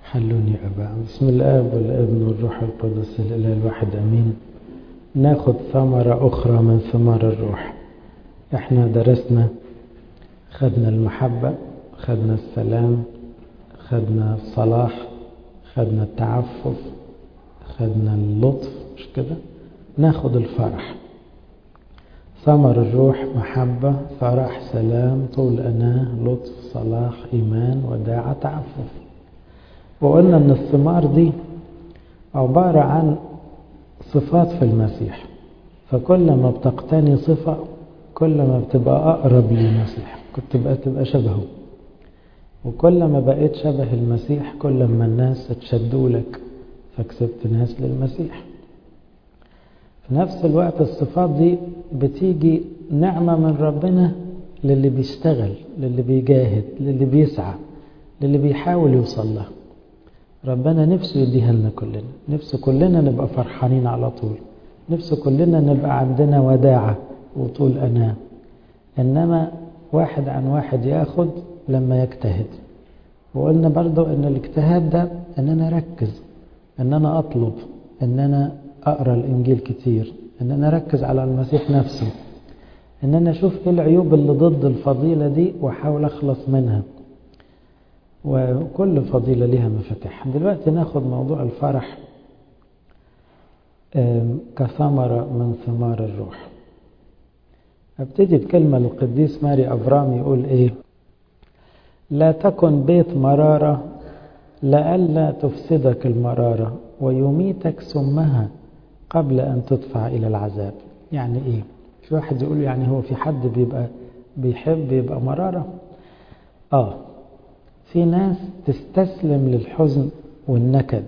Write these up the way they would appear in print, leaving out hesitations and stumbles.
حلوني أبا. بسم الآب والابن والروح القدس الإله الواحد أمين. ناخد ثمرة أخرى من ثمار الروح. احنا درسنا، خدنا المحبة، خدنا السلام، خدنا الصلاح، خدنا التعفف، خدنا اللطف، مش كده؟ ناخد الفرح. ثمر الروح محبة، فرح، سلام، طول أناة، لطف، صلاح، إيمان، وداعة، تعفف. وقلنا أن الثمار دي عبارة عن صفات في المسيح، فكل ما بتقتني صفة كل ما بتبقى أقرب للمسيح، تبقى شبهه. وكل ما بقيت شبه المسيح كل ما الناس اتشدوا لك فكسبت ناس للمسيح. في نفس الوقت الصفات دي بتيجي نعمة من ربنا للي بيشتغل، للي بيجاهد، للي بيسعى، للي بيحاول يوصل له. ربنا نفسه يديها لنا كلنا، نفسه كلنا نبقى فرحانين على طول، نفسه كلنا نبقى عندنا وداعة وطول أناة. إنما واحد عن واحد ياخد لما يجتهد. وقلنا برضو إن الاجتهاد ده إن أنا أركز، إن أنا أطلب، إن أنا أقرأ الإنجيل كتير، إن أنا أركز على المسيح نفسه، إن أنا أشوف إيه العيوب اللي ضد الفضيلة دي وأحاول أخلص منها. وكل فضيلة لها مفاتيح. دلوقتي ناخد موضوع الفرح كثمرة من ثمار الروح. ابتدي بكلمة للقديس ماري أفرام يقول إيه: لا تكن بيت مرارة لئلا تفسدك المرارة ويميتك سمها قبل أن تدفع إلى العذاب. يعني إيه؟ في واحد يقول يعني هو في حد بيبقى بيحب يبقى مرارة؟ في ناس تستسلم للحزن والنكد،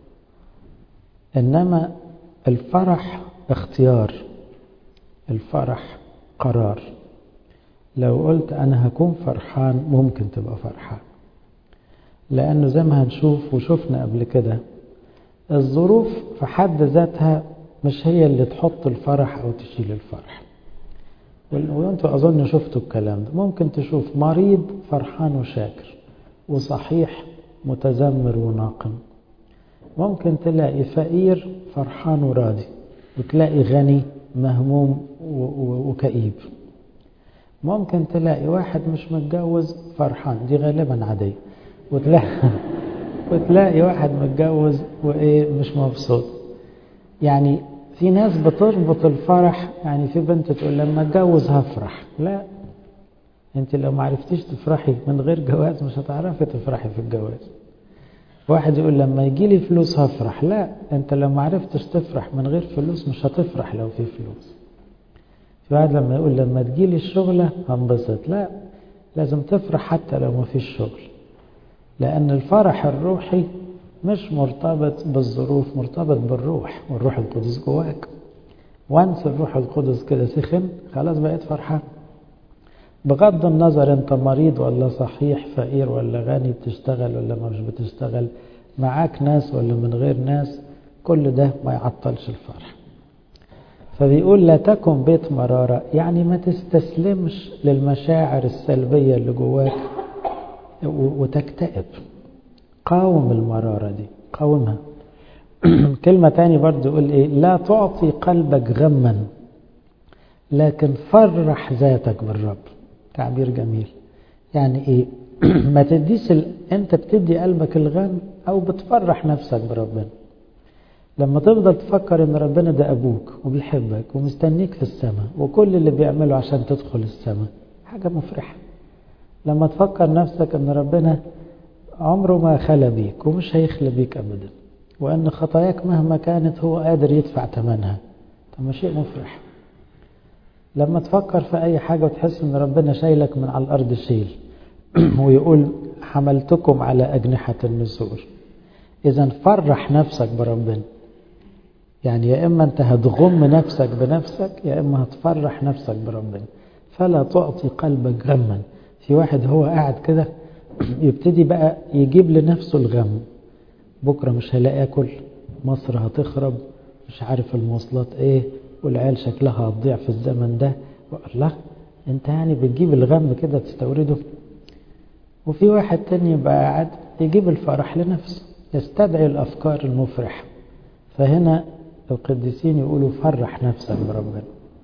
إنما الفرح اختيار، الفرح قرار. لو قلت أنا هكون فرحان ممكن تبقى فرحان، لأنه زي ما هنشوف وشوفنا قبل كده الظروف في حد ذاتها مش هي اللي تحط الفرح أو تشيل الفرح. وانتوا أظن شفتوا الكلام ده. ممكن تشوف مريض فرحان وشاكر وصحيح متذمر وناقم، ممكن تلاقي فقير فرحان وراضي، وتلاقي غني مهموم وكئيب. ممكن تلاقي واحد مش متجوز فرحان، دي غالبا عادية، وتلاقي واحد متجوز وإيه مش مبسوط. يعني في ناس بتربط الفرح، يعني في بنت تقول لما اتجوز هفرح. لا، انت لو ما عرفتيش تفرحي من غير جواز مش هتعرفي تفرحي في الجواز. واحد يقول لما يجي لي فلوس هفرح. لا، انت لو ما عرفتش تفرح من غير فلوس مش هتفرح لو في فلوس. في واحد لما يقول لما تجي لي الشغلة هنبسط. لا، لازم تفرح حتى لو ما فيش شغل، لأن الفرح الروحي مش مرتبط بالظروف، مرتبط بالروح، والروح القدس جواك. وانس الروح القدس كده سخن خلاص بقيت فرحان، بغض النظر انت مريض ولا صحيح، فقير ولا غني، بتشتغل ولا مش بتشتغل، معاك ناس ولا من غير ناس، كل ده ما يعطلش الفرح. فبيقول لا تكن بيت مرارة، يعني ما تستسلمش للمشاعر السلبية اللي جواك وتكتئب. قاوم المرارة دي، قاومها. كلمة تاني برضو يقول ايه: لا تعطي قلبك غما لكن فرح ذاتك بالرب. تعبير جميل. يعني ايه؟ ما تديش انت بتدي قلبك الغم او بتفرح نفسك بربنا. لما تفضل تفكر ان ربنا ده ابوك وبيحبك ومستنيك في السماء وكل اللي بيعمله عشان تدخل السماء، حاجة مفرحة. لما تفكر نفسك ان ربنا عمره ما خلى بيك ومش هيخلى بيك ابدا، وان خطاياك مهما كانت هو قادر يدفع ثمنها، طب شيء مفرح. لما تفكر في اي حاجة وتحس ان ربنا شايلك من على الارض شيل ويقول حملتكم على اجنحة النسور، اذا فرح نفسك بربنا. يعني يا اما انت هتغم نفسك بنفسك يا اما هتفرح نفسك بربنا. فلا تعطي قلبك غما. في واحد هو قاعد كده يبتدي بقى يجيب لنفسه الغم، بكرة مش هلاقي اكل، مصر هتخرب، مش عارف المواصلات ايه، والعيال شكلها هتضيع في الزمن ده. الله، انت يعني بتجيب الغم كده تستورده. وفي واحد تاني يبقى قاعد يجيب الفرح لنفسه، يستدعي الأفكار المفرحة. فهنا القديسين يقولوا فرح نفسك بربنا.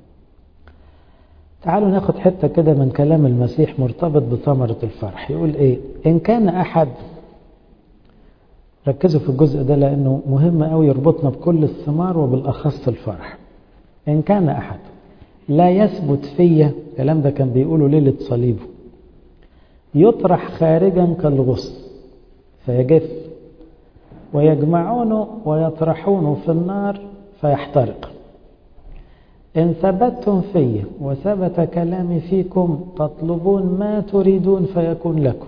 تعالوا ناخد حتة كده من كلام المسيح مرتبط بثمرة الفرح. يقول إيه؟ إن كان أحد، ركزوا في الجزء ده لأنه مهم أوي، يربطنا بكل الثمار وبالأخص الفرح. إن كان أحد لا يثبت فيا، الكلام ده كان بيقوله ليلة صليبه، يطرح خارجا كالغصن فيجف، ويجمعونه ويطرحونه في النار فيحترق. إن ثبتتم في وثبت كلامي فيكم تطلبون ما تريدون فيكون لكم.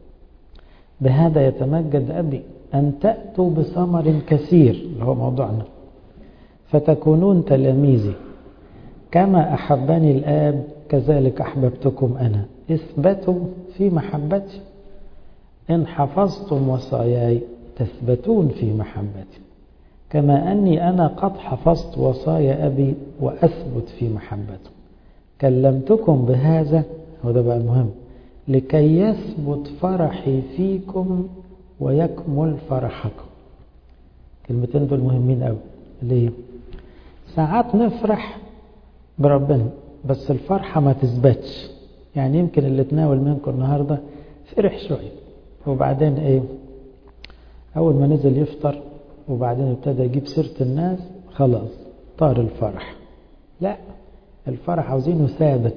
بهذا يتمجد أبي أن تأتوا بثمر كثير، اللي هو موضوعنا، فتكونون تلاميذي. كما أحبني الآب كذلك أحببتكم أنا، اثبتوا في محبتي. إن حفظتم وصاياي تثبتون في محبتي، كما أني أنا قد حفظت وصايا أبي وأثبت في محبته. كلمتكم بهذا، وده بقى المهم، لكي يثبت فرحي فيكم ويكمل فرحكم. كلمتين دول مهمين قوي. ليه؟ ساعات نفرح بربنا بس الفرحة ما تثبتش. يعني يمكن اللي تناول منكم النهاردة فرح شوية، وبعدين ايه، اول ما نزل يفطر وبعدين ابتدى يجيب سيرة الناس، خلاص طار الفرح. لا، الفرح عاوزينه ثابت.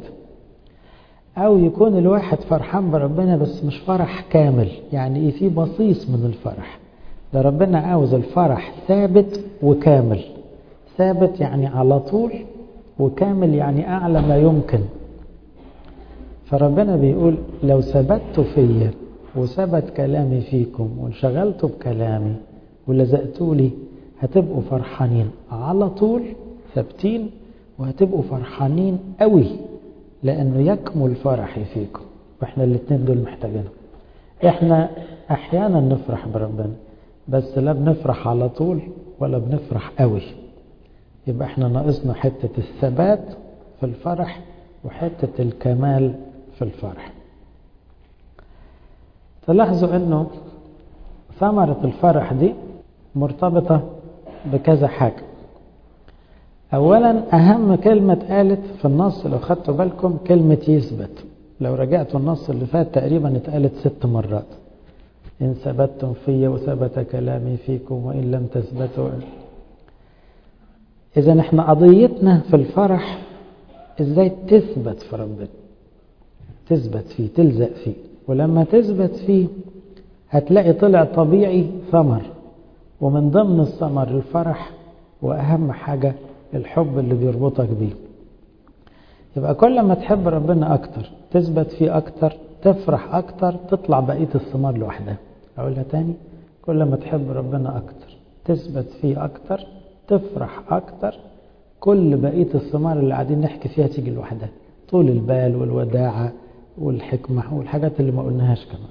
او يكون الواحد فرحان بربنا بس مش فرح كامل، يعني ايه، في بصيص من الفرح. ده ربنا عاوز الفرح ثابت وكامل. ثابت يعني على طول، وكامل يعني اعلى ما يمكن. فربنا بيقول لو ثبتوا فيا وثبت كلامي فيكم وانشغلتوا بكلامي ولزقتوا لي، هتبقوا فرحانين على طول، ثابتين، وهتبقوا فرحانين قوي، لأنه يكمل فرحي فيكم. وإحنا الاثنين دول محتاجينهم. إحنا أحيانا نفرح بربنا بس لا بنفرح على طول ولا بنفرح قوي. يبقى إحنا ناقصنا حتة الثبات في الفرح وحتة الكمال في الفرح. تلاحظوا أنه ثمرة الفرح دي مرتبطة بكذا حاجة. أولا أهم كلمة اتقالت في النص، لو خدتوا بالكم، كلمة يثبت. لو رجعتوا النص اللي فات تقريبا اتقالت 6 مرات. إن ثبتتم في وثبت كلامي فيكم وإن لم تثبتوا. إذا احنا قضيتنا في الفرح ازاي تثبت في ربنا، تثبت فيه، تلزق فيه. ولما تثبت فيه هتلاقي طلع طبيعي ثمر، ومن ضمن الثمر الفرح، وأهم حاجة الحب اللي بيربطك بيه. يبقى كل ما تحب ربنا أكتر، تثبت فيه أكتر، تفرح أكتر، تطلع بقية الثمار لوحدها. أقولها تاني، كل ما تحب ربنا أكتر، تثبت فيه أكتر، تفرح أكتر، كل بقية الثمار اللي قاعدين نحكي فيها تيجي لوحدها. طول البال والوداعة والحكمة والحاجات اللي ما قلناهاش كمان.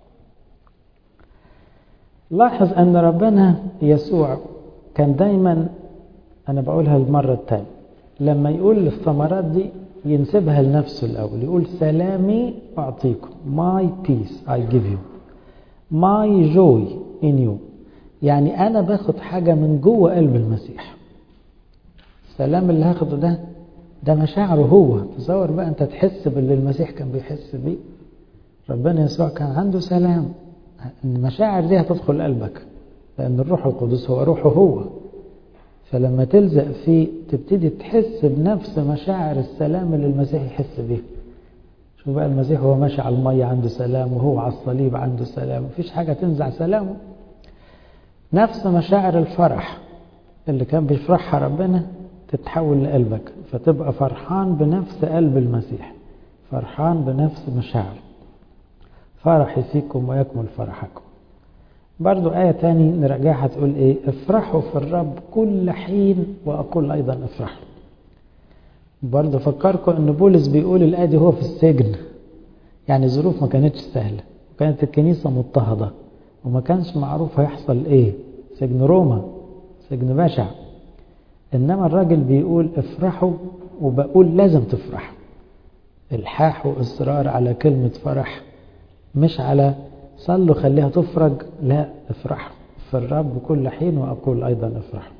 لاحظ أن ربنا يسوع كان دايما، أنا بقولها المرة الثانية، لما يقول الثمرات دي ينسبها لنفسه الأول. يقول سلامي أعطيكم، my peace I give you, my joy in you. يعني أنا باخد حاجة من جوه قلب المسيح. السلام اللي هاخده ده مشاعره هو. تصور بقى أنت تحس باللي المسيح كان بيحس بيه. ربنا يسوع كان عنده سلام. المشاعر دي هتدخل قلبك لأن الروح القدس هو روحه هو. فلما تلزق فيه تبتدي تحس بنفس مشاعر السلام اللي المسيح يحس بيه. شوف بقى المسيح هو ماشي على المية عنده سلام، وهو على الصليب عنده سلام، مفيش حاجة تنزع سلامه. نفس مشاعر الفرح اللي كان بيفرحها ربنا تتحول لقلبك، فتبقى فرحان بنفس قلب المسيح، فرحان بنفس مشاعر. فرحي فيكم ويكمل فرحكم. برضو آية تاني نرجعها تقول ايه؟ افرحوا في الرب كل حين وأقول أيضا افرحوا. برضو فكركم ان بولس بيقول الآية دي هو في السجن، يعني ظروف ما كانتش سهلة، وكانت الكنيسة مضطهدة، وما كانش معروف هيحصل ايه، سجن روما، سجن بشع. انما الراجل بيقول افرحوا، وبقول لازم تفرح. الحاح واصرار على كلمة فرح، مش على صلوا خليها تفرج، لا، افرحوا. في الرب كل حين وأقول أيضا افرحوا.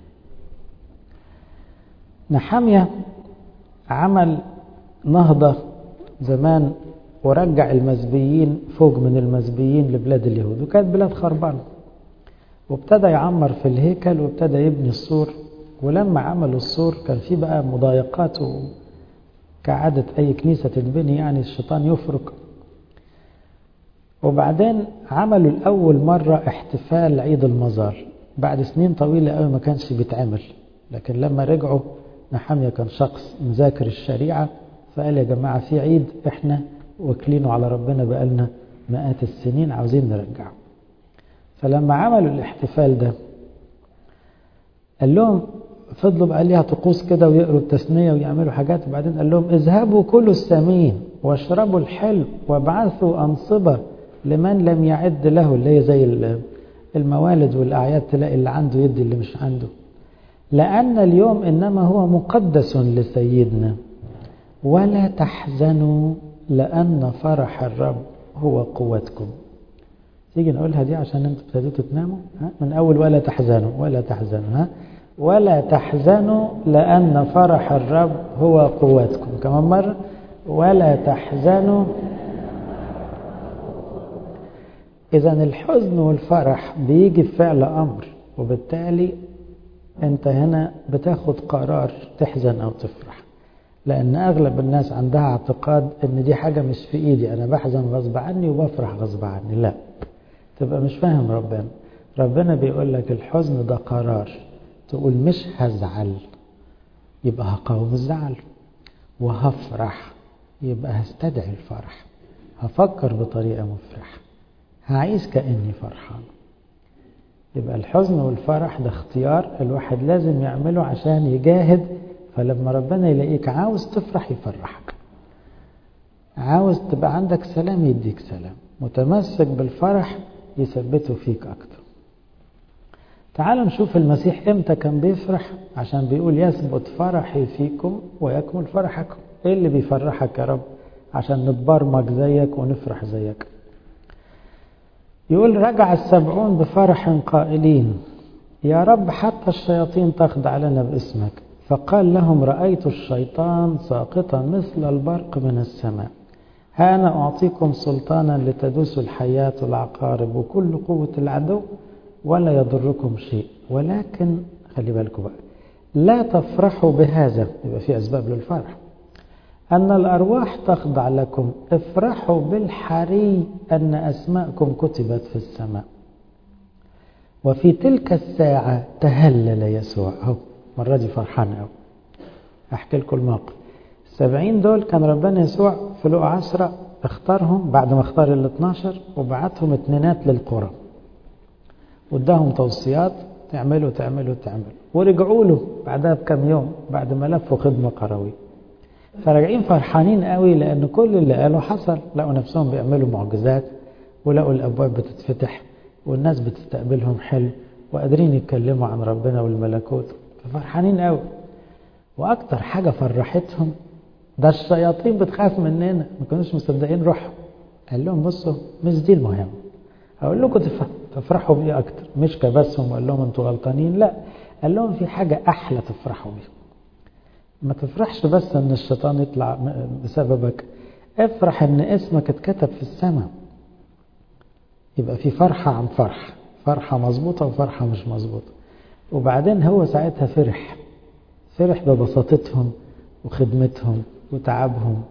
نحمية عمل نهضة زمان ورجع المزبيين فوق من المزبيين لبلاد اليهود، وكانت بلاد خربانة، وابتدى يعمر في الهيكل وابتدى يبني السور. ولما عملوا السور كان في بقى مضايقات، كعادة أي كنيسة تتبني يعني الشيطان يفرق. وبعدين عملوا الأول مرة احتفال عيد المزار بعد سنين طويلة قوي ما كانش بيتعمل. لكن لما رجعوا نحمية كان شخص مذاكر الشريعة، فقال يا جماعة في عيد احنا واكلينه على ربنا بقالنا مئات السنين عاوزين نرجعه. فلما عملوا الاحتفال ده قال لهم، فضلوا بقى ليها طقوس كده ويقروا التثنية ويعملوا حاجات، وبعدين قال لهم اذهبوا كلوا السمين واشربوا الحلو وابعثوا أنصبة لمن لم يعد له، اللي هي زي الموالد والأعياد، تلاقي اللي عنده يدي اللي مش عنده، لأن اليوم إنما هو مقدس لسيدنا. ولا تحزنوا لأن فرح الرب هو قوتكم. تيجي نقولها دي عشان انتوا ابتديتوا تناموا من أول ولا تحزنوا ولا تحزنوا ولا تحزنوا لأن فرح الرب هو قوتكم. كمان مرة ولا تحزنوا. إذن الحزن والفرح بيجي بفعل أمر، وبالتالي أنت هنا بتاخد قرار تحزن أو تفرح، لأن أغلب الناس عندها اعتقاد أن دي حاجة مش في إيدي، أنا بحزن غصب عني وبفرح غصب عني. لا، تبقى مش فاهم ربنا. ربنا بيقول لك الحزن ده قرار، تقول مش هزعل يبقى هقاوم الزعل، وهفرح يبقى هستدعي الفرح، هفكر بطريقة مفرحة، هعيش كأني فرحان. يبقى الحزن والفرح ده اختيار الواحد لازم يعمله عشان يجاهد. فلما ربنا يلاقيك عاوز تفرح يفرحك، عاوز تبقى عندك سلام يديك سلام، متمسك بالفرح يثبته فيك أكتر. تعالوا نشوف المسيح امتى كان بيفرح، عشان بيقول يثبت فرحي فيكم ويكمل فرحكم. ايه اللي بيفرحك يا رب؟ عشان نتبرمج زيك ونفرح زيك. يقول رجع 70 بفرح قائلين يا رب حتى الشياطين تخضع لنا باسمك. فقال لهم رأيت الشيطان ساقطا مثل البرق من السماء، ها أنا أعطيكم سلطانا لتدوسوا الحياة والعقارب وكل قوة العدو ولا يضركم شيء، ولكن خلي بالكم بقى لا تفرحوا بهذا. يبقى في أسباب للفرح. أن الأرواح تخضع لكم، افرحوا بالحري أن أسماءكم كتبت في السماء. وفي تلك الساعة تهلل يسوع. أهو مرة دي فرحان أهو. أحكي لكم الموقف. 70 دول كان ربنا يسوع في لقا 10 اختارهم بعد ما اختار ال 12 وبعتهم اتنينات للقرى، واداهم توصيات تعملوا تعملوا تعملوا، ورجعوا له بعدها بكم يوم بعد ما لفوا خدمة قروية. فراجعين فرحانين قوي لأن كل اللي قالوا حصل. لقوا نفسهم بيعملوا معجزات، ولقوا الأبواب بتتفتح والناس بتستقبلهم حلو، وقادرين يتكلموا عن ربنا والملكوت. ففرحانين قوي. وأكتر حاجة فرحتهم ده الشياطين بتخاف مننا، ما كانوش مصدقين روحهم. قال لهم بصوا مش دي المهم، هقول لكم تفرحوا بيه أكتر. مش كبسهم وقال لهم انتوا غلطانين، لا، قال لهم في حاجة أحلى تفرحوا بيه. ما تفرحش بس ان الشيطان يطلع بسببك، افرح ان اسمك اتكتب في السماء. يبقى في فرحة عن فرح، فرحة مظبوطة وفرحة مش مظبوطة. وبعدين هو ساعتها فرح ببساطتهم وخدمتهم وتعبهم،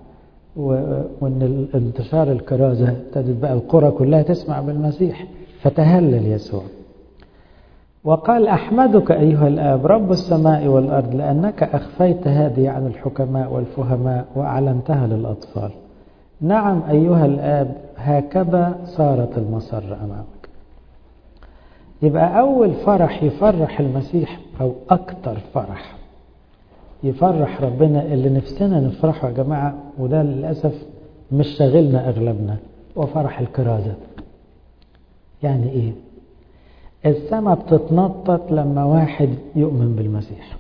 وان انتشار الكرازة ابتدت بقى القرى كلها تسمع بالمسيح. فتهلل يسوع وقال أحمدك أيها الآب رب السماء والأرض لأنك أخفيت هذه عن الحكماء والفهماء وأعلنتها للأطفال. نعم أيها الآب هكذا صارت المسرة أمامك. يبقى أول فرح يفرح المسيح أو أكتر فرح يفرح ربنا اللي نفسنا نفرحه يا جماعة، وده للأسف مش شاغلنا أغلبنا، وفرح الكرازة. يعني إيه؟ السماء بتتنطط لما واحد يؤمن بالمسيح.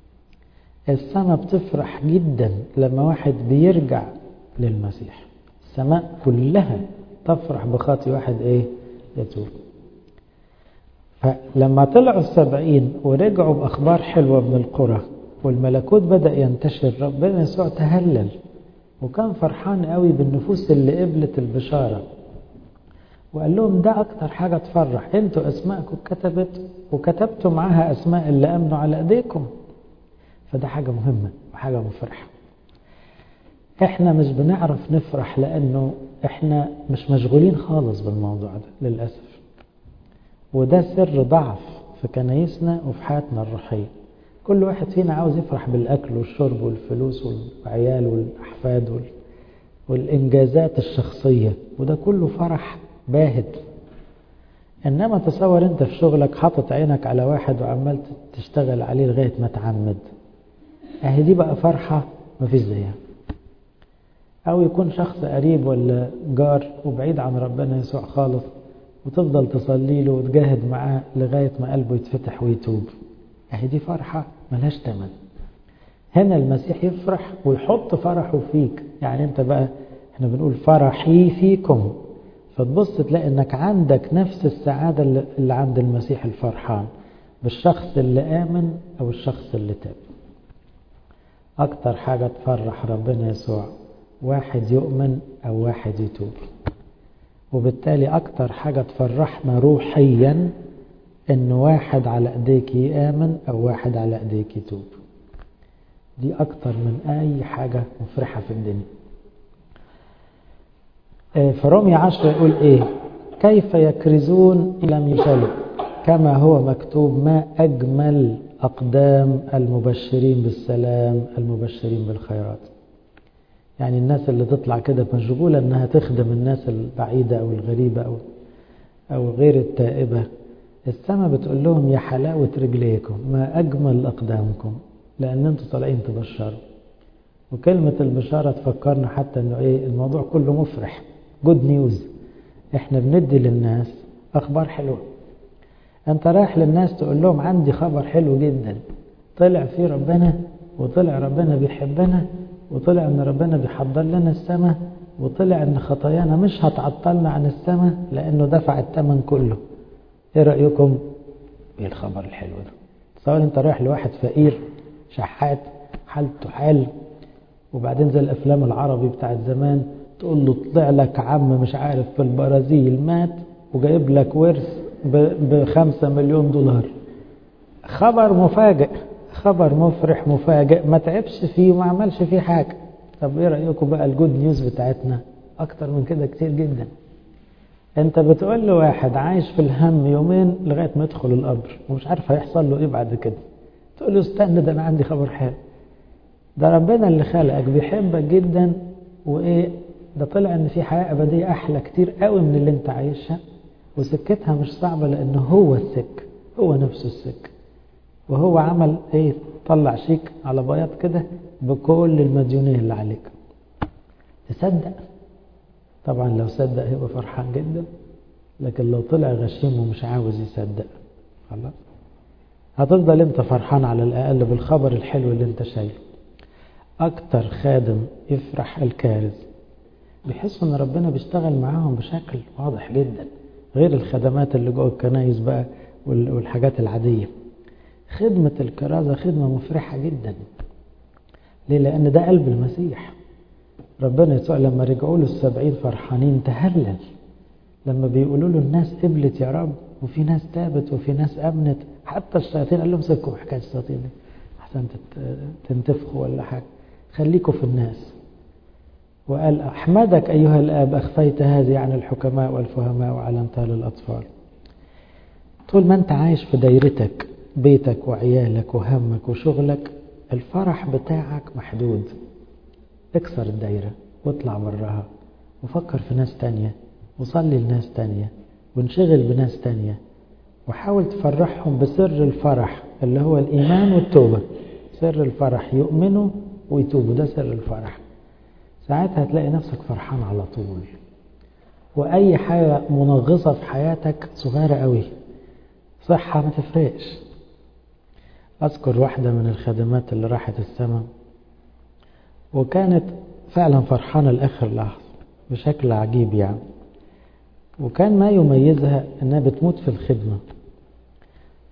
السماء بتفرح جدا لما واحد بيرجع للمسيح. السماء كلها تفرح بخاطي واحد ايه؟ يتوب. فلما طلعوا 70 ورجعوا بأخبار حلوة من القرى والملكوت بدأ ينتشر، ربنا يسوع تهلل وكان فرحان قوي بالنفوس اللي قبلت البشارة، وقال لهم ده أكتر حاجة تفرح، انتوا أسماءكم كتبت وكتبتوا معاها أسماء اللي أمنوا على أيديكم. فده حاجة مهمة وحاجة مفرحة. احنا مش بنعرف نفرح لأنه احنا مش مشغولين خالص بالموضوع ده للأسف، وده سر ضعف في كنايسنا وفي حياتنا الروحية. كل واحد فينا عاوز يفرح بالأكل والشرب والفلوس والعيال والأحفاد والإنجازات الشخصية، وده كله فرح باهت. إنما تصور أنت في شغلك حاطط عينك على واحد وعمال تشتغل عليه لغاية ما تعمد، أهي دي بقى فرحة مفيش زيها. أو يكون شخص قريب ولا جار وبعيد عن ربنا يسوع خالص، وتفضل تصلي له وتجاهد معاه لغاية ما قلبه يتفتح ويتوب، أهي دي فرحة ملهاش تمن. هنا المسيح يفرح ويحط فرحه فيك. يعني أنت بقى، احنا بنقول فرحي فيكم، فتبص تلاقي انك عندك نفس السعادة اللي عند المسيح الفرحان بالشخص اللي آمن أو الشخص اللي تاب. أكتر حاجة تفرح ربنا يسوع واحد يؤمن أو واحد يتوب، وبالتالي أكتر حاجة تفرحنا روحيا إن واحد على إيديك يآمن أو واحد على إيديك يتوب. دي أكتر من أي حاجة مفرحة في الدنيا. فرمي 10 يقول إيه؟ كيف يكرزون إن لم يشلوا، كما هو مكتوب ما أجمل أقدام المبشرين بالسلام المبشرين بالخيرات. يعني الناس اللي تطلع كده مشغولة أنها تخدم الناس البعيدة أو الغريبة أو غير التائبة، السماء بتقول لهم يا حلاوة رجليكم ما أجمل أقدامكم، لأن أنتم طالعين تبشروا. وكلمة البشارة تفكرنا حتى أنه إيه، الموضوع كله مفرح، جود نيوز. إحنا بندي للناس أخبار حلوة. أنت رايح للناس تقول لهم عندي خبر حلو جدا، طلع فيه ربنا، وطلع ربنا بيحبنا، وطلع أن ربنا بيحضر لنا السماء، وطلع أن خطايانا مش هتعطلنا عن السماء لأنه دفع الثمن كله. إيه رأيكم؟ إيه الخبر الحلو ده؟ تصور أنت رايح لواحد فقير شحات حالته حال، وبعدين زي الأفلام العربي بتاعت زمان تقول له طلع لك عم مش عارف في البرازيل مات وجايب لك ورث ب5 مليون دولار. خبر مفاجئ، خبر مفرح مفاجئ، ما تعبش فيه وما عملش فيه حاجة. طب ايه رأيكم بقى الجود نيوز بتاعتنا؟ اكتر من كده كتير جدا. انت بتقول له واحد عايش في الهم يومين لغاية ما يدخل القبر ومش عارف هيحصل له ايه بعد كده، تقول له استنى ده انا عندي خبر حلو، ده ربنا اللي خلقك بيحبك جدا، وايه ده طلع ان في حياة ابدية احلى كتير قوي من اللي انت عايشها، وسكتها مش صعبة لانه هو السك، هو نفسه السك، وهو عمل ايه، طلع شيك على بياض كده بكل المديونية اللي عليك. تصدق؟ طبعا لو صدق هيبقى فرحان جدا، لكن لو طلع غشيم ومش عاوز يصدق خلاص هتفضل انت فرحان على الاقل بالخبر الحلو اللي انت شايله. اكتر خادم يفرح الكارز، بيحسوا ان ربنا بيشتغل معاهم بشكل واضح جدا، غير الخدمات اللي جوه الكنايس بقى والحاجات العادية. خدمة الكرازة خدمة مفرحة جدا. ليه؟ لأن ده قلب المسيح. ربنا يسوع لما رجعوا له 70 فرحانين تهلل، لما بيقولوا له الناس قبلت يا رب، وفي ناس تابت وفي ناس أمنت، حتى الشياطين قال لهم سيبكم حكاية الشياطين دي أحسن تنتفخوا ولا حاجة، خليكم في الناس. وقال أحمدك أيها الآب أخفيت هذه عن الحكماء والفهماء وعلمتها للأطفال. طول ما أنت عايش في دايرتك، بيتك وعيالك وهمك وشغلك، الفرح بتاعك محدود. اكسر الدايرة واطلع براها وفكر في ناس تانية وصلي لناس تانية وانشغل بناس تانية، وحاول تفرحهم بسر الفرح اللي هو الإيمان والتوبة. سر الفرح يؤمنوا ويتوبوا، ده سر الفرح. ساعتها هتلاقي نفسك فرحان على طول، وأي حاجة منغصة في حياتك صغيرة قوي، صحة ما تفرقش. أذكر واحدة من الخدمات اللي راحت السماء وكانت فعلا فرحانة لآخر لحظة بشكل عجيب يعني، وكان ما يميزها أنها بتموت في الخدمة.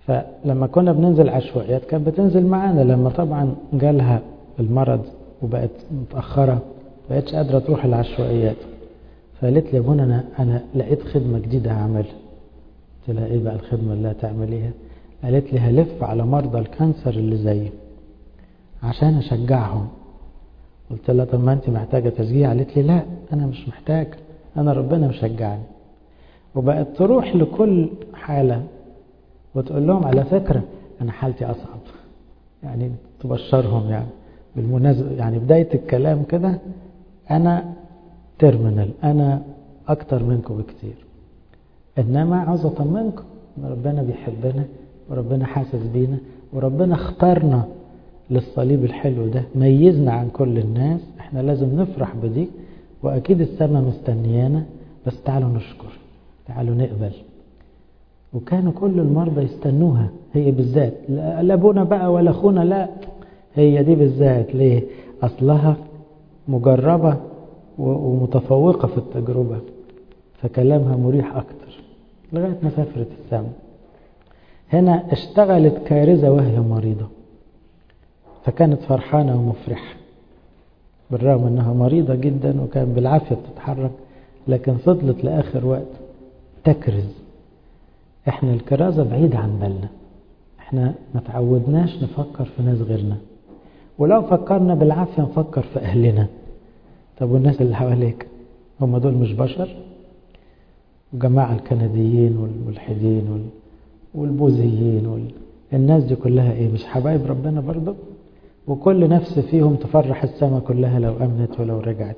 فلما كنا بننزل عشوائيات كانت بتنزل معانا، لما طبعا جالها المرض وبقت متأخرة بقتش قادرة تروح العشوائيات، فقالت لي ابونا أنا لقيت خدمة جديدة هعملها. قلت لها ايه بقى الخدمة اللي هتعمليها؟ قالت لي هلف على مرضى الكانسر اللي زيي عشان أشجعهم. قلت لها طب ما أنت محتاجة تشجيع؟ قالت لي لا أنا مش محتاج، أنا ربنا مشجعني. وبقت تروح لكل حالة وتقول لهم على فكرة أنا حالتي أصعب، يعني تبشرهم يعني بالمناسبة، يعني بداية الكلام كده أنا تيرمينال، أنا أكتر منكم بكتير، إنما عاوز أطمنكم إن ربنا بيحبنا وربنا حاسس بينا وربنا اختارنا للصليب الحلو ده، ميزنا عن كل الناس، احنا لازم نفرح بدي، وأكيد السماء مستنيانا، بس تعالوا نشكر، تعالوا نقبل. وكانوا كل المرضى يستنوها هي بالذات، لا ابونا بقى ولا اخونا، لا هي دي بالذات. ليه؟ اصلها مجربة ومتفوقة في التجربة، فكلامها مريح اكتر لغاية ما سافرت السماء. هنا اشتغلت كارثة وهي مريضة، فكانت فرحانة ومفرحة بالرغم انها مريضة جدا وكان بالعافية بتتحرك، لكن فضلت لآخر وقت تكرز. احنا الكرازة بعيدة عن بالنا، احنا ما تعودناش نفكر في ناس غيرنا، ولو فكرنا بالعافية نفكر في أهلنا. طب والناس اللي حواليك هم دول مش بشر؟ وجماعة الكنديين والملحدين والبوذيين الناس دي كلها ايه؟ مش حبايب ربنا برضو؟ وكل نفس فيهم تفرح السماء كلها لو أمنت ولو رجعت.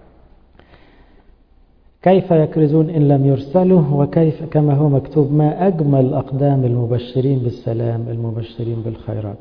كيف يكرزون إن لم يرسلوا؟ وكيف كما هو مكتوب ما أجمل أقدام المبشرين بالسلام المبشرين بالخيرات.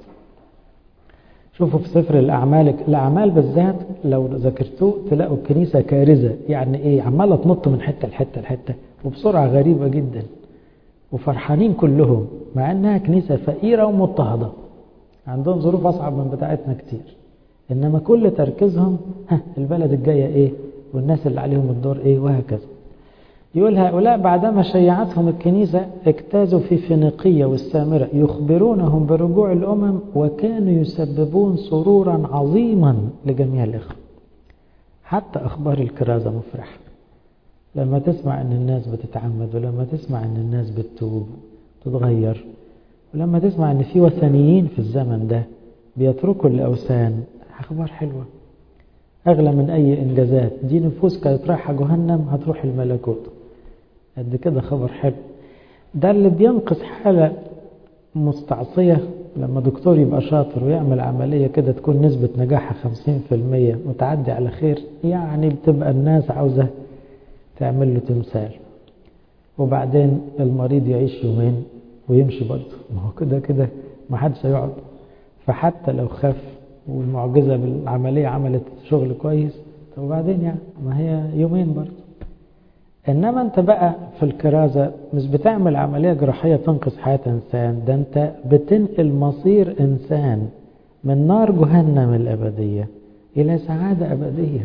شوفوا في سفر الأعمال بالذات لو ذكرتوه تلاقوا الكنيسة كارزة، يعني إيه؟ عمالة تنط من حتة لحتة لحتة وبسرعة غريبة جدا، وفرحانين كلهم مع أنها كنيسة فقيرة ومضطهدة، عندهم ظروف أصعب من بتاعتنا كتير، إنما كل تركيزهم البلد الجاية إيه والناس اللي عليهم الدور إيه وهكذا. يقول هؤلاء بعدما شيعتهم الكنيسة اجتازوا في فينيقية والسامرة يخبرونهم برجوع الأمم، وكانوا يسببون سرورا عظيما لجميع الإخوة. حتى أخبار الكرازة مفرحة لما تسمع أن الناس بتتعمد، ولما تسمع أن الناس بتتوب تتغير، ولما تسمع أن في وثنيين في الزمن ده بيتركوا الأوثان. أخبار حلوة أغلى من أي إنجازات. دي نفوس كانت رايحة جهنم هتروح الملكوت، قد كده خبر حلو. ده اللي بينقذ حالة مستعصية لما دكتور يبقى شاطر ويعمل عملية كده تكون نسبة نجاحها 50% وتعدي على خير، يعني بتبقى الناس عاوزة تعمل له تمثال، وبعدين المريض يعيش يومين ويمشي برضه، ما هو كده كده ما حدش هيقعد. فحتى لو خف والمعجزة بالعملية عملت شغل كويس، طب وبعدين يعني ما هي يومين برضه. إنما أنت بقى في الكرازة مش بتعمل عملية جراحية تنقذ حياة إنسان، ده أنت بتنقل مصير إنسان من نار جهنم الأبدية إلى سعادة أبدية.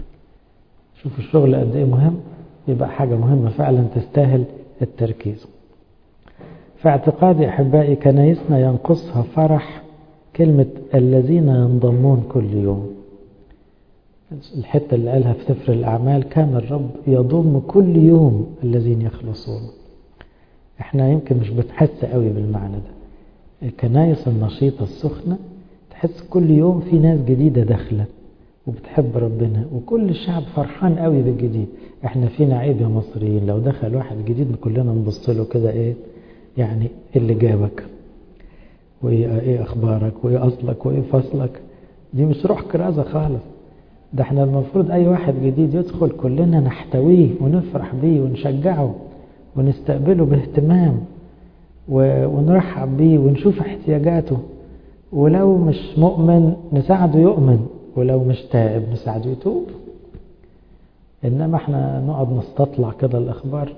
شوف الشغل قد إيه مهم، يبقى حاجة مهمة فعلا تستاهل التركيز. في اعتقادي أحبائي كنايسنا ينقصها فرح كلمة الذين ينضمون كل يوم. الحتة اللي قالها في سفر الأعمال كان الرب يضم كل يوم الذين يخلصون. احنا يمكن مش بنحس قوي بالمعنى ده. الكنايس النشيطة السخنة تحس كل يوم في ناس جديدة داخلة وبتحب ربنا، وكل الشعب فرحان قوي بالجديد. احنا فينا عيب يا مصريين، لو دخل واحد جديد كلنا نبص له كده ايه يعني اللي جابك وايه اخبارك وايه اصلك وايه فصلك. دي مش روح كرازة خالص. ده احنا المفروض اي واحد جديد يدخل كلنا نحتويه ونفرح بيه ونشجعه ونستقبله باهتمام ونرحب بيه ونشوف احتياجاته، ولو مش مؤمن نساعده يؤمن، ولو مش تائب نساعده يتوب. انما احنا نقعد نستطلع كده الاخبار.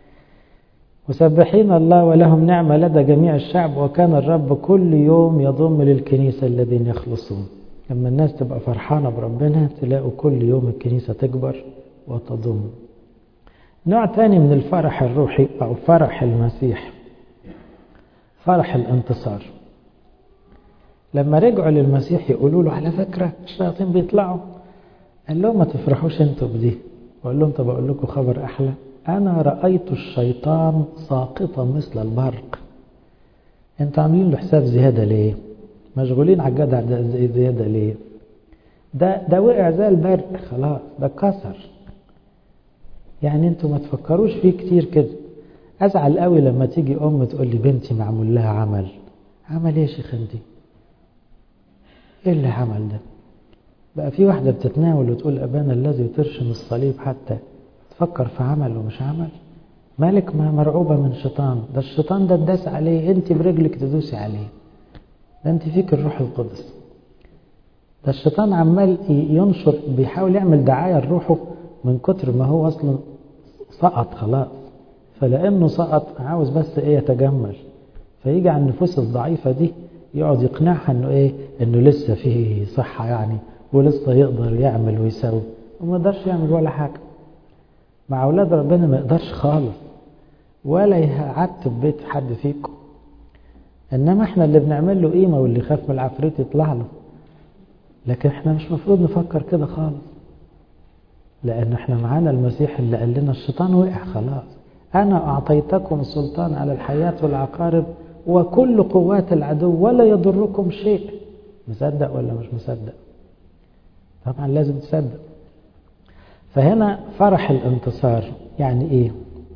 مسبحين الله ولهم نعمة لدى جميع الشعب، وكان الرب كل يوم يضم للكنيسة الذين يخلصون. لما الناس تبقى فرحانة بربنا تلاقوا كل يوم الكنيسة تكبر وتضم. نوع تاني من الفرح الروحي أو فرح المسيح، فرح الانتصار. لما رجعوا للمسيح يقولوا له على فكرة الشياطين بيطلعوا، قال لهم ما تفرحوش انتوا بدي، وقال لهم طب اقول لكم خبر احلى، انا رأيت الشيطان ساقطا مثل البرق. انتوا عاملين له حساب زيادة ليه؟ مشغولين على الجدع ده زيادة ليه؟ ده وقع زي البرق خلاص، ده كسر. يعني انتوا ما تفكروش فيه كتير كده. ازعل قوي لما تيجي ام تقول لي بنتي معمول لها عمل ايه يا شيخ انتي؟ ايه اللي عمل ده؟ بقى في واحدة بتتناول وتقول أبانا الذي ترشم الصليب، حتى تفكر في عمل ومش عمل؟ مالك ما مرعوبة من شيطان؟ ده الشيطان ده اتداس عليه، انت برجلك تدوسي عليه، ده انت فيك الروح القدس. ده الشيطان عمال ينشر، بيحاول يعمل دعاية لروحه من كتر ما هو أصلا سقط خلاص، فلأنه سقط عاوز بس ايه يتجمل، فيجي على النفوس الضعيفة دي يقعد يقنعها انه ايه، انه لسه فيه صحة يعني، ولسه يقدر يعمل ويسوي، وما يقدرش يعمل ولا حاجة. مع أولاد ربنا ما يقدرش خالص، ولا يعتب بيت حد فيكم. إنما احنا اللي بنعمل له قيمة، واللي يخاف من العفريت يطلع له. لكن احنا مش مفروض نفكر كده خالص، لأن احنا معانا المسيح اللي قال لنا الشيطان وقع خلاص. أنا أعطيتكم السلطان على الحياة والعقارب وكل قوات العدو ولا يضركم شيء. مصدق ولا مش مصدق؟ طبعا لازم تصدق. فهنا فرح الانتصار يعني ايه؟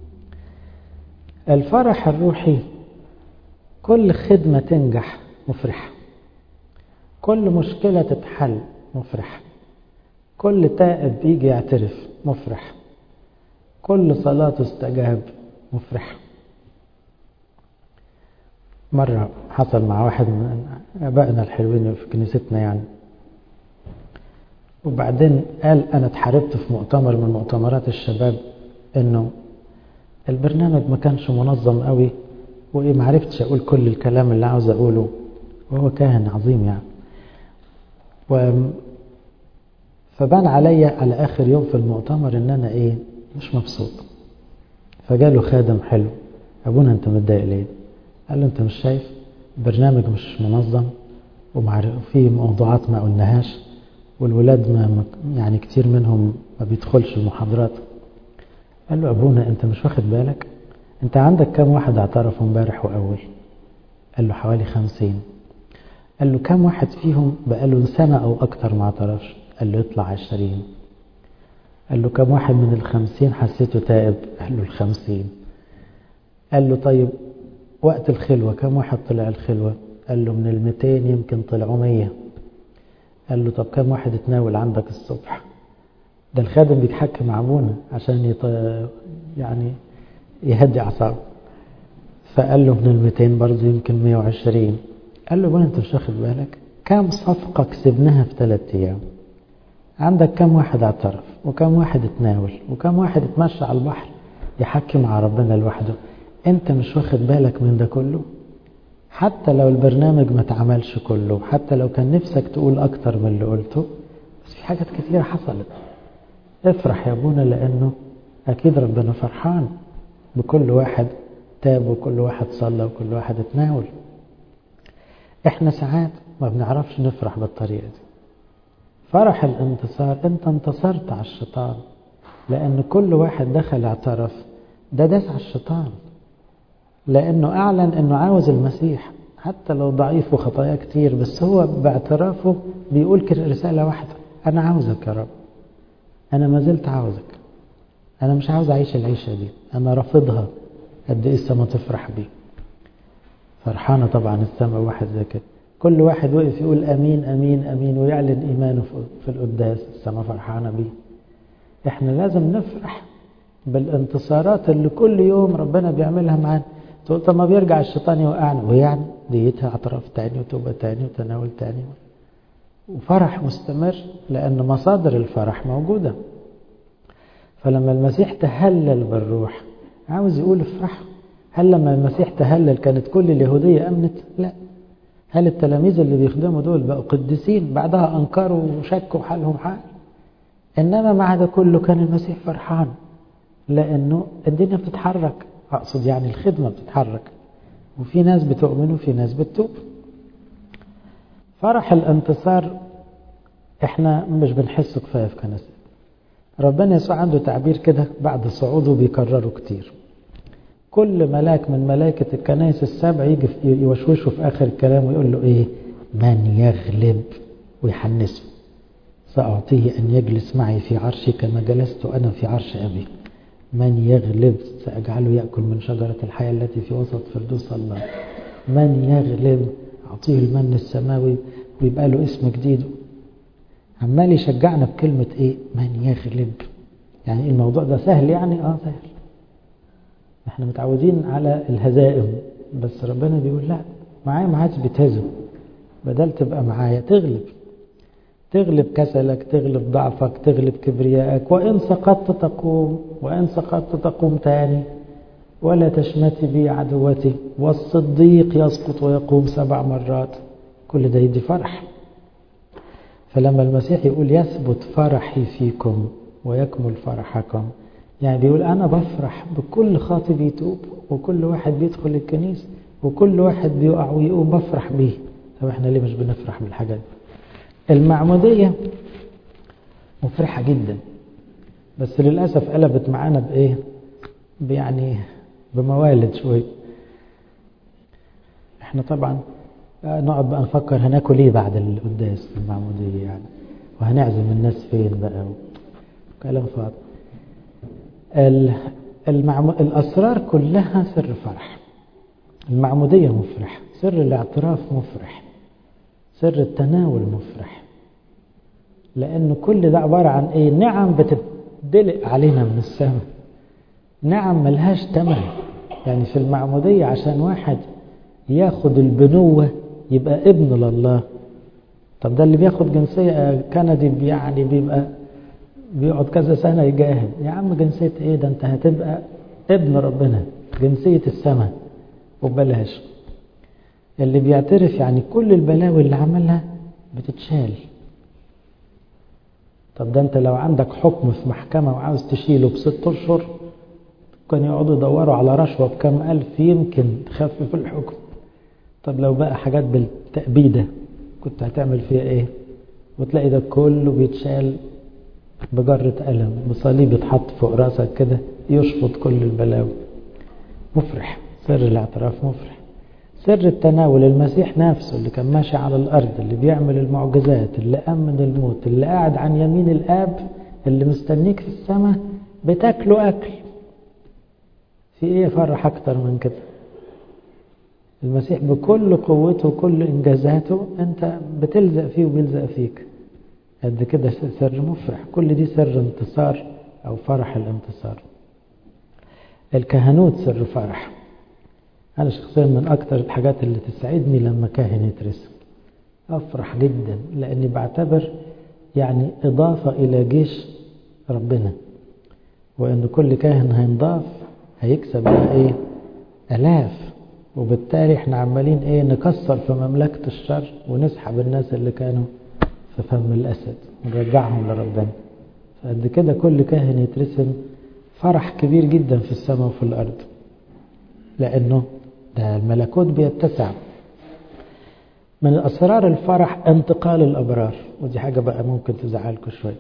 الفرح الروحي كل خدمة تنجح مفرحة، كل مشكلة تتحل مفرحة، كل تائب يجي يعترف مفرح، كل صلاة تستجاب مفرحة. مرة حصل مع واحد من آبائنا الحلوين في كنيستنا يعني، وبعدين قال أنا اتحاربت في مؤتمر من مؤتمرات الشباب إنه البرنامج ما كانش منظم قوي، وما عرفتش أقول كل الكلام اللي عاوز أقوله، وهو كاهن عظيم يعني. فبان عليا على آخر يوم في المؤتمر إن أنا إيه مش مبسوط. فجاله خادم حلو، أبونا أنت متضايق ليه؟ قال له أنت مش شايف البرنامج مش منظم، وفي موضوعات ما قلناهاش، والولاد ما يعني كتير منهم ما بيدخلش المحاضرات. قال له أبونا أنت مش واخد بالك؟ أنت عندك كم واحد اعترف امبارح وأول؟ قال له حوالي 50. قال له كم واحد فيهم بقاله سنة أو أكتر ما اعترفش؟ قال له يطلع 20. قال له كم واحد من 50 حسيته تائب؟ قال له 50. قال له طيب وقت الخلوة كم واحد طلع الخلوة؟ قال له من 200 يمكن طلعوا 100. قال له طب كم واحد اتناول عندك الصبح؟ ده الخادم بيتحكم مع ابونا عشان يعني يهدي اعصابه. فقال له من 200 برضه يمكن 120. قال له ابونا انت مش واخد بالك كم صفقة كسبناها في 3 ايام؟ عندك كم واحد اعترف، وكم واحد اتناول، وكم واحد اتمشى على البحر يحكي مع ربنا لوحده؟ انت مش واخد بالك من ده كله؟ حتى لو البرنامج ما اتعملش كله، حتى لو كان نفسك تقول اكتر من اللي قلته، بس في حاجات كتير حصلت. افرح يا ابونا، لانه اكيد ربنا فرحان بكل واحد تاب، وكل واحد صلى، وكل واحد اتناول. احنا ساعات ما بنعرفش نفرح بالطريقة دي. فرح الانتصار انت انتصرت على الشيطان، لان كل واحد دخل اعترف ده داس على الشيطان، لانه اعلن انه عاوز المسيح حتى لو ضعيف وخطايا كتير، بس هو باعترافه بيقول رسالة واحدة، انا عاوزك يا رب، انا ما زلت عاوزك، انا مش عاوز اعيش العيشة دي، انا رافضها. قد ايه السما تفرح بيه، فرحانة طبعا السما واحد زي كده. كل واحد وقف يقول امين امين امين ويعلن ايمانه في القداس، السما فرحانة بيه. احنا لازم نفرح بالانتصارات اللي كل يوم ربنا بيعملها معانا. تقول طب ما بيرجع الشيطان يوقعنا، ويعني ديتها اعتراف تاني وتوبة تاني وتناول تاني، وفرح مستمر، لأن مصادر الفرح موجودة. فلما المسيح تهلل بالروح عاوز يقول افرحوا. هل لما المسيح تهلل كانت كل اليهودية أمنت؟ لا. هل التلاميذ اللي بيخدموا دول بقوا قديسين بعدها أنكروا وشكوا حالهم حال؟ إنما مع ده كله كان المسيح فرحان، لأنه الدنيا بتتحرك، أقصد يعني الخدمة بتتحرك، وفي ناس بتؤمن وفي ناس بتتوب. فرح الانتصار احنا مش بنحسه كفاية في كنيسة. ربنا يسوع عنده تعبير كده بعد صعوده بيكرره كتير. كل ملاك من ملائكة الكنائس السبع يجي يوشوشه في آخر الكلام ويقول له إيه؟ من يغلب، ويحنسه. سأعطيه أن يجلس معي في عرشي كما جلست أنا في عرش أبي. من يغلب سأجعله يأكل من شجرة الحياة التي في وسط فردوس الله. من يغلب أعطيه المن السماوي، ويبقى له اسم جديد. عمال يشجعنا بكلمة إيه؟ من يغلب. يعني الموضوع ده سهل يعني؟ سهل. احنا متعودين على الهزائم، بس ربنا بيقول لا، معايا ما عادش بتهزم، بدل تبقى معايا تغلب كسلك، تغلب ضعفك، تغلب كبريائك. وإن سقطت تقوم، وإن سقطت تقوم تاني. ولا تشمتي بي عدوتي، والصديق يسقط ويقوم 7 مرات. كل ده يدي فرح. فلما المسيح يقول يثبت فرحي فيكم ويكمل فرحكم، يعني بيقول أنا بفرح بكل خاطئ بيتوب، وكل واحد بيدخل الكنيسة، وكل واحد بيقع ويقوم بفرح بيه. طب احنا ليه مش بنفرح بالحاجات دي؟ المعمودية مفرحة جدا، بس للأسف قلبت معانا بإيه؟ يعني بموالد شوي. احنا طبعا نقعد بقى نفكر هناكل ايه بعد القداس في المعمودية يعني، وهنعزم الناس فين بقى، كلام فاضي. الأسرار كلها سر فرح. المعمودية مفرح، سر الاعتراف مفرح، سر التناول مفرح، لأنه كل ده عبارة عن إيه؟ نعم بتدلق علينا من السماء، نعم ملهاش تمن. يعني في المعمودية عشان واحد ياخد البنوة يبقى ابن لله. طب ده اللي بياخد جنسية كندي يعني بيقعد كذا سنة يجاهد. يا عم جنسية ايه ده؟ انت هتبقى ابن ربنا، جنسية السماء وبلاش. اللي بيعترف يعني كل البلاوي اللي عملها بتتشال. طب ده انت لو عندك حكم في محكمة وعاوز تشيله ب6 أشهر، كانوا يقعدوا يدوروا على رشوة بكم ألف يمكن تخفف الحكم. طب لو بقى حاجات بالتأبيدة كنت هتعمل فيها ايه؟ وتلاقي ده كله بيتشال بجرة قلم، بصليب يتحط فوق راسك كده يشفط كل البلاوي. مفرح، سر الاعتراف مفرح. سر التناول المسيح نفسه اللي كان ماشي على الأرض، اللي بيعمل المعجزات، اللي أمن الموت، اللي قاعد عن يمين الآب، اللي مستنيك في السماء بتاكله أكل. في إيه فرح أكتر من كده؟ المسيح بكل قوته وكل إنجازاته أنت بتلزق فيه وبيلزق فيك. قد كده سر مفرح. كل دي سر انتصار أو فرح الانتصار. الكهنوت سر فرح. أنا شخصيا من أكتر الحاجات اللي تسعدني لما كاهن يترسم، أفرح جدا، لأني بعتبر يعني إضافة إلى جيش ربنا، وأن كل كاهن هينضاف هيكسب بقى إيه؟ آلاف. وبالتالي احنا عمالين إيه؟ نكسر في مملكة الشر ونسحب الناس اللي كانوا في فم الأسد ونرجعهم لربنا. فقد كده كل كاهن يترسم فرح كبير جدا في السماء وفي الأرض، لأنه ده الملكوت بيتسع. من أسرار الفرح انتقال الأبرار، ودي حاجة بقى ممكن تزعلكم شوية،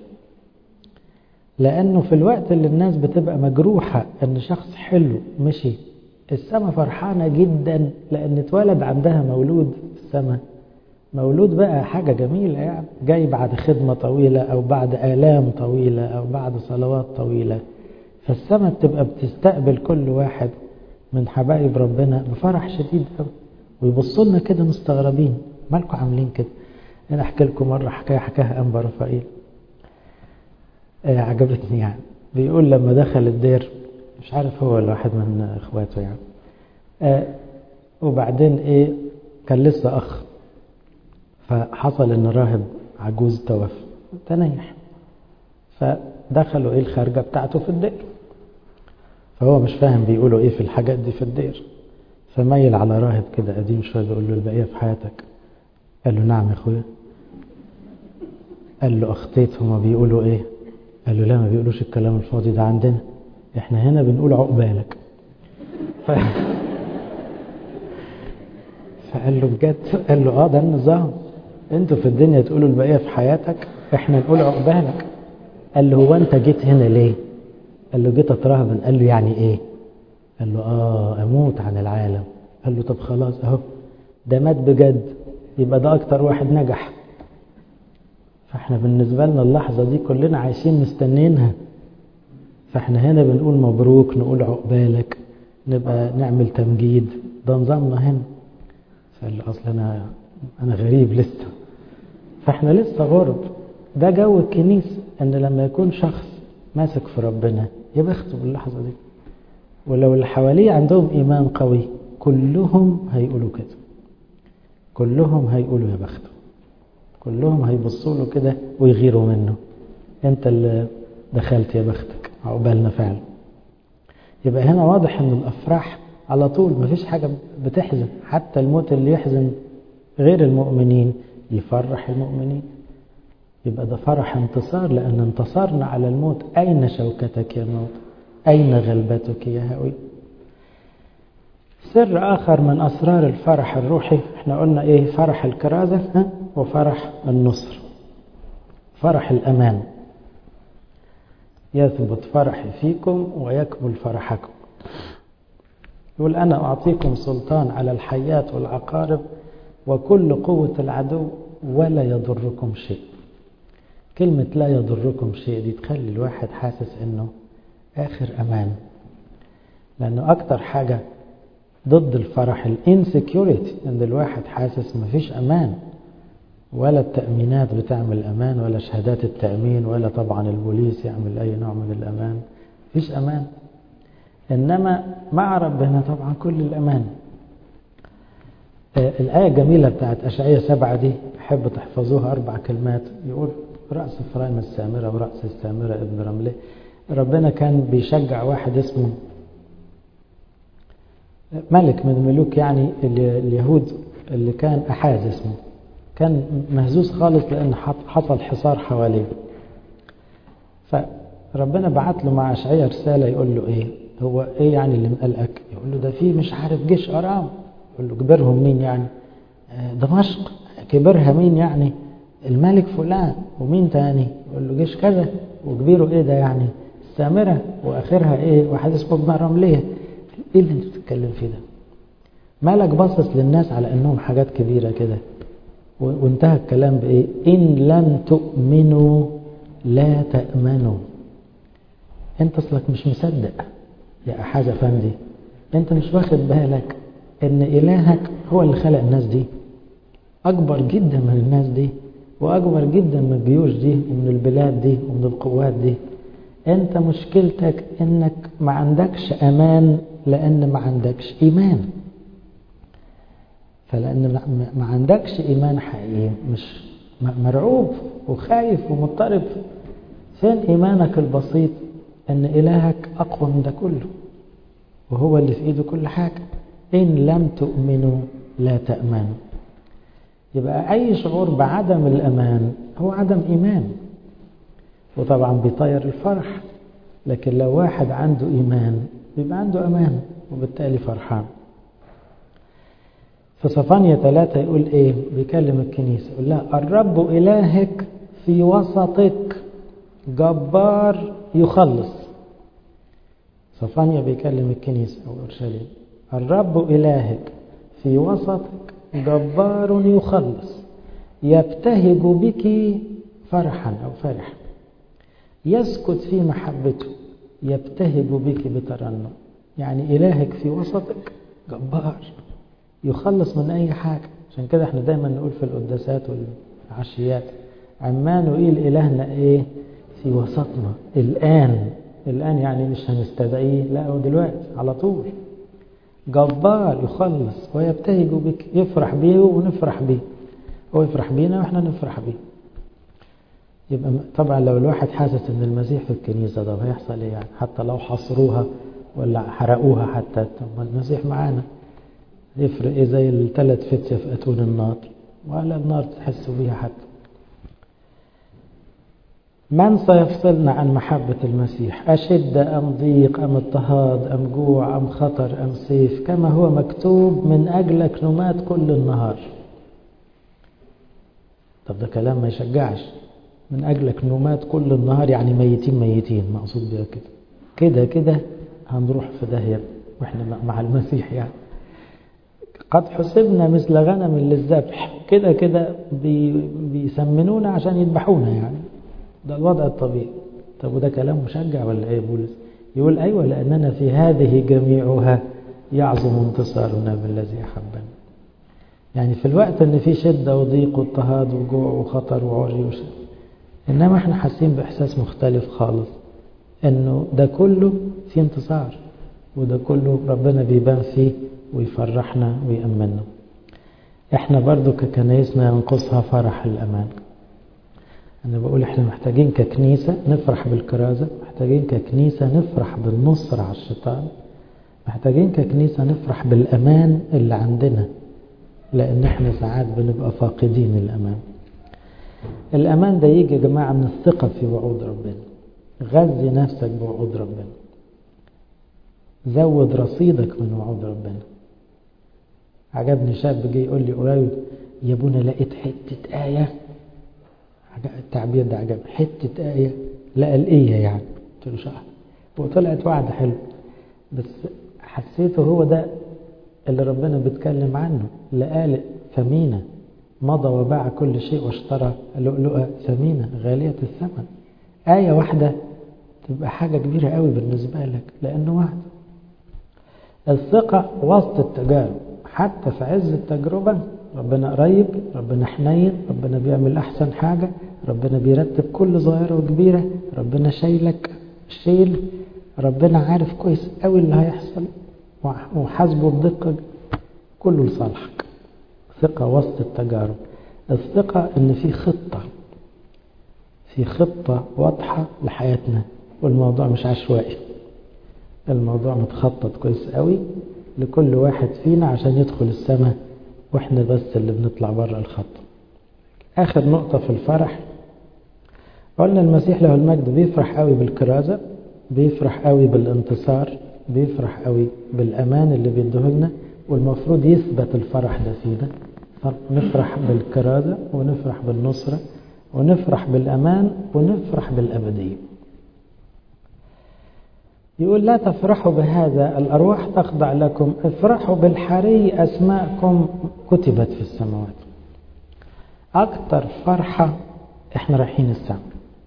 لأنه في الوقت اللي الناس بتبقى مجروحة أن شخص حلو مشي، السماء فرحانة جدا لأن اتولد عندها مولود في السماء. مولود بقى حاجة جميلة يعني، جاي بعد خدمة طويلة أو بعد آلام طويلة أو بعد صلوات طويلة. فالسماء بتبقى بتستقبل كل واحد من حبايب ربنا بفرح شديد قوي، ويبصوا لنا كده مستغربين، مالكم عاملين كده؟ أنا أحكي لكم مرة حكاية حكاها أنبا رفائيل عجبتني يعني. بيقول لما دخل الدير، مش عارف هو ولا واحد من إخواته يعني، وبعدين إيه، كان لسه أخ، فحصل إن راهب عجوز توفى تنيح، فدخلوا إيه الخارجة بتاعته في الدير، فهو مش فاهم بيقولوا إيه في الحاجات دي في الدير، فميل على راهب كده قديم شوية بيقول له البقية في حياتك؟ قال له نعم يا أخويا. قال له أخطيت، هما بيقولوا إيه؟ قال له لا، ما بيقولوش الكلام الفاضي ده عندنا، إحنا هنا بنقول عقبالك. فقال له بجد؟ قال له ده النظام، انتوا في الدنيا تقولوا البقية في حياتك، احنا نقول عقبالك. قال له هو انت جيت هنا ليه؟ قال له جيت اترهبن. قال له يعني ايه؟ قال له اموت عن العالم. قال له طب خلاص اهو ده مات بجد، يبقى ده اكتر واحد نجح. فاحنا بالنسبة لنا اللحظة دي كلنا عايشين مستنينها، فاحنا هنا بنقول مبروك، نقول عقبالك، نبقى نعمل تمجيد، ده نظامنا هنا. فقال له اصل انا غريب لسه، فاحنا لسه غرب. ده جو الكنيسة، ان لما يكون شخص ماسك في ربنا يبخته باللحظة دي، ولو اللي حواليه عندهم ايمان قوي كلهم هيقولوا كده، كلهم هيقولوا يا بخته، كلهم هيبصوا له كده ويغيروا منه، انت اللي دخلت يا بختك، عقبالنا فعلا. يبقى هنا واضح ان الافراح على طول، مفيش حاجة بتحزن، حتى الموت اللي يحزن غير المؤمنين يفرح المؤمنين. يبقى ده فرح انتصار، لأن انتصرنا على الموت. أين شوكتك يا موت؟ أين غلبتك يا هوي؟ سر آخر من أسرار الفرح الروحي، احنا قلنا ايه؟ فرح الكرازة وفرح النصر. فرح الأمان، يثبت فرحي فيكم ويكمل فرحكم. يقول أنا أعطيكم سلطان على الحيات والعقارب وكل قوة العدو ولا يضركم شيء. كلمة لا يضركم شيء دي تخلي الواحد حاسس انه آخر أمان، لأنه أكتر حاجة ضد الفرح الانسكيوريتي، ان الواحد حاسس مفيش أمان، ولا التأمينات بتعمل أمان، ولا شهادات التأمين، ولا طبعا البوليس يعمل أي نوع من الأمان، مفيش أمان. إنما مع ربنا طبعا كل الأمان. الآية الجميلة بتاعت أشعياء 7 دي أحب تحفظوها، 4 كلمات. يقول رأس إفرايم السامرة ورأس السامرة ابن رملة. ربنا كان بيشجع واحد اسمه ملك من ملوك يعني اليهود، اللي كان أحاز اسمه، كان مهزوز خالص لأن حصل حصار حواليه. فربنا بعت له مع أشعياء رسالة يقول له ايه هو ايه يعني اللي مقلقك؟ يقول له ده في مش عارف جيش أرام. يقول له كبرهم مين يعني؟ دمشق. كبرها مين يعني؟ الملك فلان. ومين تاني؟ يقول له جيش كذا. وكبيره ايه ده يعني؟ السامرة. واخرها ايه؟ واحد اسمه ابن رملية. ايه اللي انت بتتكلم فيه ده؟ مالك باصص للناس على انهم حاجات كبيرة كده؟ وانتهى الكلام بايه؟ ان لم تؤمنوا لا تأمنوا. انت اصلك مش مصدق يا أحاز أفندي، انت مش واخد بالك ان إلهك هو اللي خلق الناس دي، أكبر جدا من الناس دي، وأكبر جدا من الجيوش دي ومن البلاد دي ومن القوات دي. انت مشكلتك انك ما عندكش أمان، لأن ما عندكش إيمان. فلأن ما عندكش إيمان حقيقي، مش مرعوب وخايف ومضطرب. فين إيمانك البسيط أن إلهك أقوى من ده كله، وهو اللي في إيده كل حاجة. إن لم تؤمنوا لا تأمنوا. يبقى أي شعور بعدم الأمان هو عدم إيمان، وطبعا بيطير الفرح. لكن لو واحد عنده إيمان بيبقى عنده أمان، وبالتالي فرحان. في صفانيا 3 يقول إيه؟ بيكلم الكنيسة يقول لها الرب إلهك في وسطك جبار يخلص. صفانيا بيكلم الكنيسة أو أورشليم، الرب إلهك في وسطك جبار يخلص، يبتهج بك فرحا أو فرح، يسكت في محبته، يبتهج بك بترنم. يعني إلهك في وسطك جبار يخلص من أي حاجة. عشان كده احنا دايما نقول في القداسات والعشيات عمانوئيل إلهنا إيه؟ في وسطنا الآن. الآن يعني مش هنستدعيه، لا هو دلوقتي على طول. جبار يخلص ويبتهج بك، يفرح بيه ونفرح بيه، هو يفرح بينا واحنا نفرح بيه. يبقى طبعا لو الواحد حاسس ان المسيح في الكنيسة ده هيحصل ايه يعني؟ حتى لو حصروها ولا حرقوها حتى، طب المسيح معانا، يفرق ايه زي 3 فتية في أتون النار؟ ولا النار تحسوا بيها حتى. من سيفصلنا عن محبة المسيح؟ أشد أم ضيق أم اضطهاد أم جوع أم خطر أم سيف، كما هو مكتوب من أجلك نمات كل النهار. طب ده كلام ما يشجعش. من أجلك نمات كل النهار يعني ميتين مقصود بها كده هنروح في داهية وإحنا مع المسيح يعني. قد حسبنا مثل غنم للذبح، كده بيسمنونا عشان يذبحونا يعني، ده الوضع الطبيعي. طب وده كلام مشجع ولا ايه بولس؟ يقول ايوه، لاننا في هذه جميعها يعظم انتصارنا بالذي احبنا. يعني في الوقت ان في شده وضيق واضطهاد وجوع وخطر وعري انما احنا حاسين باحساس مختلف خالص، انه ده كله في انتصار، وده كله ربنا بيبان فيه ويفرحنا ويأمننا. احنا برضو ككنايسنا ينقصها فرح الأمان. أنا بقول احنا محتاجين ككنيسة نفرح بالكرازة، محتاجين ككنيسة نفرح بالنصر على الشيطان، محتاجين ككنيسة نفرح بالأمان اللي عندنا، لأن احنا ساعات بنبقى فاقدين الأمان. الأمان ده يجي يا جماعة من الثقة في وعود ربنا. غذي نفسك بوعود ربنا، زود رصيدك من وعود ربنا. عجبني شاب جه يقول لي قريب، يا ابونا لقيت حتة آية، التعبير ده عجبني، حتة آية لقى الإيه يعني. قلت له صح، وطلعت وعد حلو، بس حسيته هو ده اللي ربنا بيتكلم عنه. لقى ثمينة، مضى وباع كل شيء واشترى لؤلؤة ثمينة غالية الثمن. آية واحدة تبقى حاجة كبيرة قوي بالنسبة لك، لأنه وعد. الثقة وسط التجارب، حتى في عز التجربة ربنا قريب، ربنا حنين، ربنا بيعمل أحسن حاجة، ربنا بيرتب كل صغيرة وكبيرة، ربنا شايلك شيل، ربنا عارف كويس قوي اللي هيحصل وحاسبه بدقة، كله لصالحك. ثقة وسط التجارب. الثقة ان في خطة واضحة لحياتنا، والموضوع مش عشوائي، الموضوع متخطط كويس قوي لكل واحد فينا عشان يدخل السماء، واحنا بس اللي بنطلع بره الخط. اخر نقطة في الفرح، قلنا المسيح له المجد بيفرح قوي بالكرازة، بيفرح قوي بالانتصار، بيفرح قوي بالامان اللي بيديه لنا، والمفروض يثبت الفرح ده فينا. نفرح بالكرازة ونفرح بالنصرة ونفرح بالامان ونفرح بالابدية. يقول لا تفرحوا بهذا، الأرواح تخضع لكم، افرحوا بالحري، أسماءكم كتبت في السماوات. أكتر فرحة احنا رايحين السماء.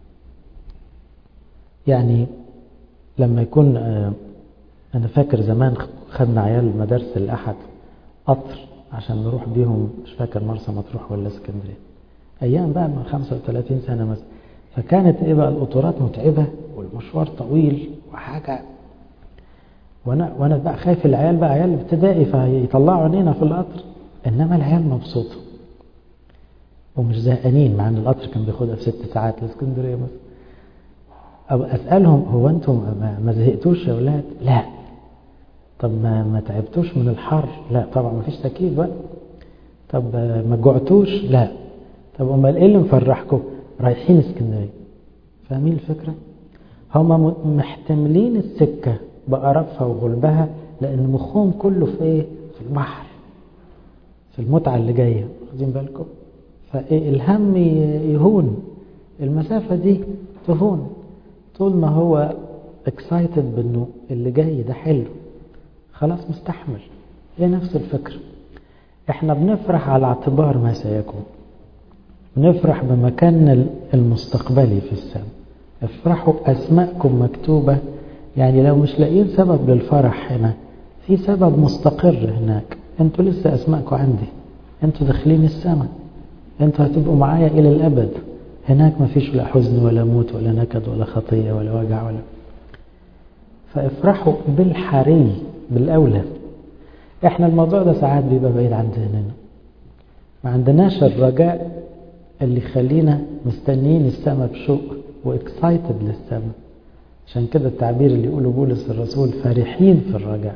يعني لما يكون أنا فاكر زمان خدنا عيال مدارس الأحد قطر عشان نروح بيهم، مش فاكر مرسى مطروح ولا اسكندرية، أيام بقى من 35 سنة مثلا. فكانت إيه بقى القطورات متعبة والمشوار طويل وحاجة، وانا بقى خايف العيال بقى عيال ابتدائي فيطلعوا عينينا في القطر، انما العيال مبسوطه ومش زهقانين، مع ان القطر كان بياخدها في 6 ساعات لاسكندريه مثلا. او اسالهم هو انتم ما زهقتوش يا اولاد؟ لا. طب ما تعبتوش من الحر؟ لا طبعا ما فيش تكييف بقى. طب ما جوعتوش؟ لا. طب امال ايه اللي مفرحكم؟ رايحين اسكندريه. فاهمين الفكره؟ هم محتملين السكه بقرفها وغلبها، لأن مخهم كله في إيه؟ في البحر، في المتعة اللي جاية، واخدين بالكم؟ فالهم يهون، المسافة دي تهون طول ما هو excited بأنه اللي جاي ده حلو، خلاص مستحمل. هي نفس الفكرة. احنا بنفرح على اعتبار ما سيكون، بنفرح بمكاننا المستقبلي في السماء. افرحوا أسماءكم مكتوبة، يعني لو مش لاقيين سبب للفرح هنا، في سبب مستقر هناك. انتوا لسه اسماءكم عندي، انتوا داخلين السماء، انتوا هتبقوا معايا الى الابد. هناك ما فيش لا حزن ولا موت ولا نكد ولا خطية ولا وجع ولا. فافرحوا بالحري بالاولى. احنا الموضوع ده ساعات بيبقى بعيد عن ذهننا، ما عندناش الرجاء اللي يخلينا مستنيين السماء بشوق واكسايتد للسماء. عشان كده التعبير اللي يقوله بولس الرسول فرحين في الرجاء.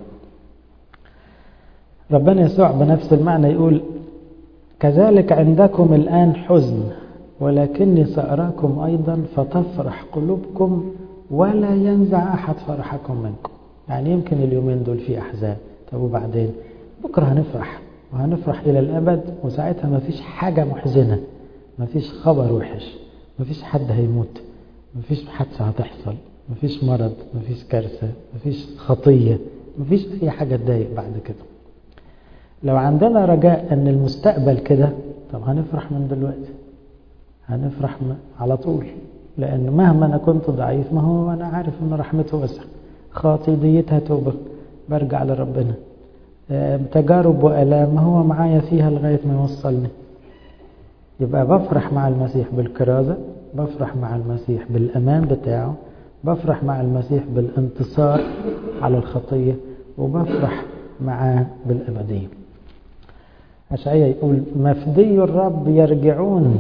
ربنا يسوع بنفس المعنى يقول كذلك عندكم الآن حزن ولكني سأراكم أيضا فتفرح قلوبكم ولا ينزع أحد فرحكم منكم. يعني يمكن اليومين دول في أحزان، طب وبعدين بكرة هنفرح، وهنفرح إلى الأبد، وساعتها ما فيش حاجة محزنة، ما فيش خبر وحش، ما فيش حد هيموت، ما فيش حادثة هتحصل، ما فيش مرض، ما فيش كارثة، ما فيش خطية، ما فيش أي حاجة تضايق بعد كده. لو عندنا رجاء أن المستقبل كده، طب هنفرح من دلوقتي، هنفرح على طول، لأن مهما أنا كنت ضعيف، ما هو أنا عارف أن رحمته واسعة، خاطيتها توبة، برجع لربنا، تجارب وآلام ما هو معايا فيها لغاية ما يوصلني. يبقى بفرح مع المسيح بالكرازة، بفرح مع المسيح بالأمان بتاعه، بفرح مع المسيح بالانتصار على الخطية، وبفرح معاه بالأبدية. أشعياء يقول مفدي الرب يرجعون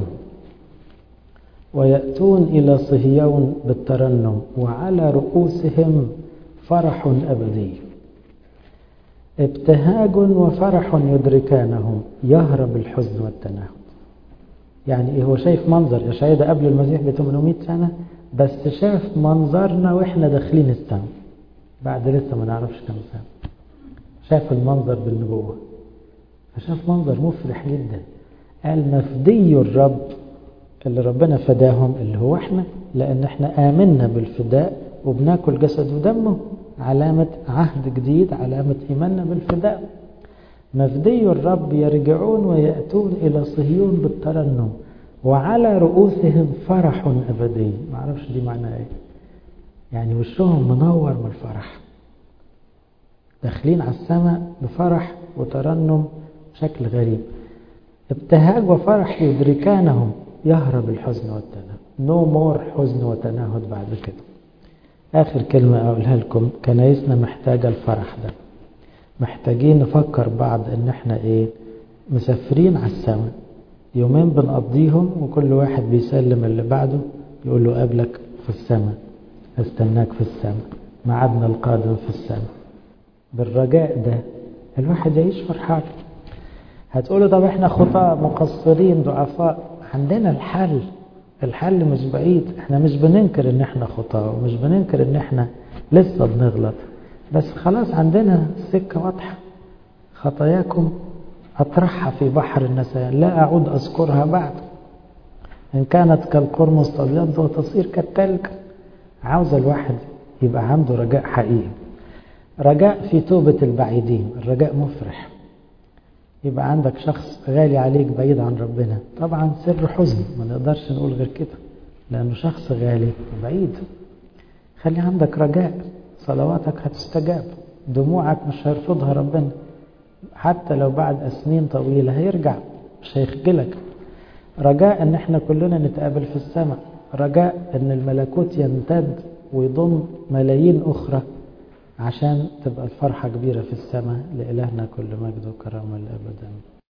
ويأتون إلى صهيون بالترنم وعلى رؤوسهم فرح أبدي، ابتهاج وفرح يدركانهم، يهرب الحزن والتنهد. يعني هو شايف منظر أشعياء ده قبل المسيح ب 800 سنة، بس شاف منظرنا وإحنا داخلين السماء بعد لسه ما نعرفش كم سنة، شاف المنظر بالنبوة، فشاف منظر مفرح جدا. قال مفدي الرب، اللي ربنا فداهم اللي هو احنا، لأن احنا آمنا بالفداء وبناكل جسد ودمه، علامة عهد جديد، علامة إيماننا بالفداء. مفدي الرب يرجعون ويأتون إلى صهيون بالترنم وعلى رؤوسهم فرح أبدي. ما اعرفش دي معناها ايه، يعني وشهم منور من الفرح، داخلين على السماء بفرح وترنم بشكل غريب. ابتهاج وفرح يدركانهم، يهرب الحزن والتنهد. نو مور حزن وتنهد بعد كده. آخر كلمة أقولها لكم، كنايسنا محتاجة الفرح ده، محتاجين نفكر بعض ان احنا مسافرين على السماء، يومين بنقضيهم وكل واحد بيسلم اللي بعده، يقول له قابلك في السماء، استناك في السماء، ميعادنا القادم في السماء. بالرجاء ده الواحد يعيش فرحان. هتقولوا طب احنا خطاة مقصرين ضعفاء، عندنا الحل، الحل مش بعيد. احنا مش بننكر ان احنا خطاة، ومش بننكر ان احنا لسه بنغلط، بس خلاص عندنا السكة واضحة. خطاياكم أطرحها في بحر النسيان، لا أعود أذكرها بعد، إن كانت كالقرمز تبيض وتصير كالتلج. عاوز الواحد يبقى عنده رجاء حقيقي، رجاء في توبة البعيدين، الرجاء مفرح. يبقى عندك شخص غالي عليك بعيد عن ربنا، طبعا سر حزن، ما نقدرش نقول غير كده، لأنه شخص غالي بعيد. خلي عندك رجاء، صلواتك هتستجاب، دموعك مش هيرفضها ربنا، حتى لو بعد سنين طويلة هيرجع، مش هيخجلك. رجاء ان احنا كلنا نتقابل في السماء، رجاء ان الملكوت يمتد ويضم ملايين اخرى، عشان تبقى الفرحة كبيرة في السماء. لإلهنا كل مجد وكرامة للأبد.